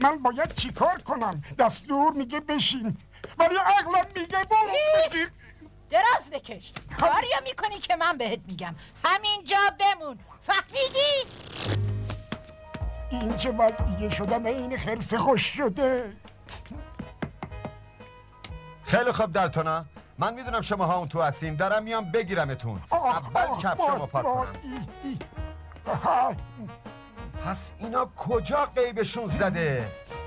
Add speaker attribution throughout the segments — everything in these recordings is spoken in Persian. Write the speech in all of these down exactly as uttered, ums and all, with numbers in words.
Speaker 1: من باید چیکار کنم؟ دستور میگه بشین ولی عقلم میگه برو بگیر.
Speaker 2: دراز بکش. کاریا میکنی که من بهت میگم. همینجا بمون. فهمیدی؟
Speaker 1: این چه وضعیه شدم این خرس خوش شده.
Speaker 3: خیلی خوب دالتونا، من میدونم شما ها اون تو هستین، دارم میام بگیرمتون. اول کفشمو پاس کنم. پس اینا کجا قیبشون زده؟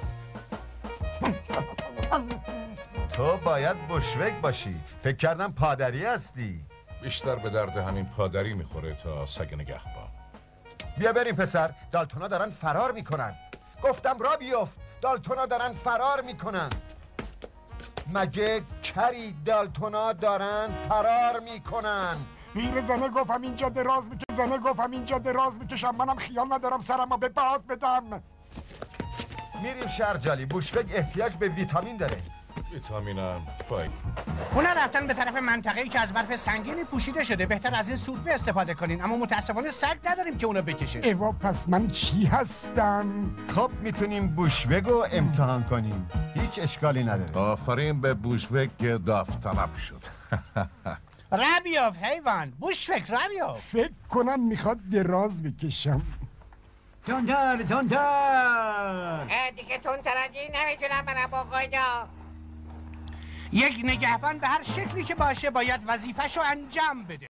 Speaker 3: تو باید بشوک باشی. فکر کردم پادری هستی.
Speaker 4: بیشتر به درد همین پادری میخوره تا سگ نگهبان.
Speaker 3: بیا بریم پسر، دالتونا دارن فرار میکنن. گفتم را بیفت، دالتونا دارن فرار میکنن. مگه کری دالتونا دارن فرار میکنن؟
Speaker 1: پیر زنه گفتم اینجا دراز میکشم، زنه گفتم اینجا دراز میکشم. منم خیال ندارم سرمو به باد بدم.
Speaker 3: میریم شرجالی. بوشوک احتیاج به ویتامین داره.
Speaker 4: ویتامینم فایل.
Speaker 5: اونا رفتن به طرف منطقه‌ای که از برف سنگینی پوشیده شده. بهتر از این سورپه استفاده کنین، اما متاسفانه سگ نداریم که اونو بکشه.
Speaker 1: ایوا پس من کی هستم؟
Speaker 3: خب میتونیم بوشوک رو امتحان کنیم. هیچ اشکالی نداره.
Speaker 4: آفرین به بوشوک که داوطلب شد.
Speaker 5: رابیوف حیوان، بوشوک رابیوف.
Speaker 1: فکر کنم میخواد دراز بکشم.
Speaker 6: تندر تندر
Speaker 7: دیگه تندترنجی نمیتونم برم با قایدا.
Speaker 5: یک نگهبان به هر شکلی که باشه باید وظیفه‌شو انجام بده.